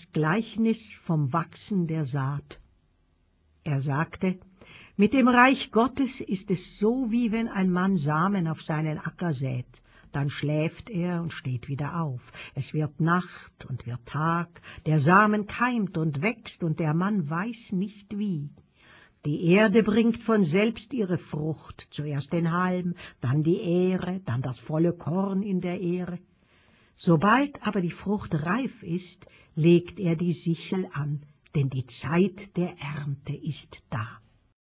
das Gleichnis vom Wachsen der Saat. Er sagte, mit dem Reich Gottes ist es so, wie wenn ein Mann Samen auf seinen Acker sät. Dann schläft er und steht wieder auf. Es wird Nacht und wird Tag, der Samen keimt und wächst, und der Mann weiß nicht wie. Die Erde bringt von selbst ihre Frucht, zuerst den Halm, dann die Ähre, dann das volle Korn in der Ähre. Sobald aber die Frucht reif ist, legt er die Sichel an, denn die Zeit der Ernte ist da.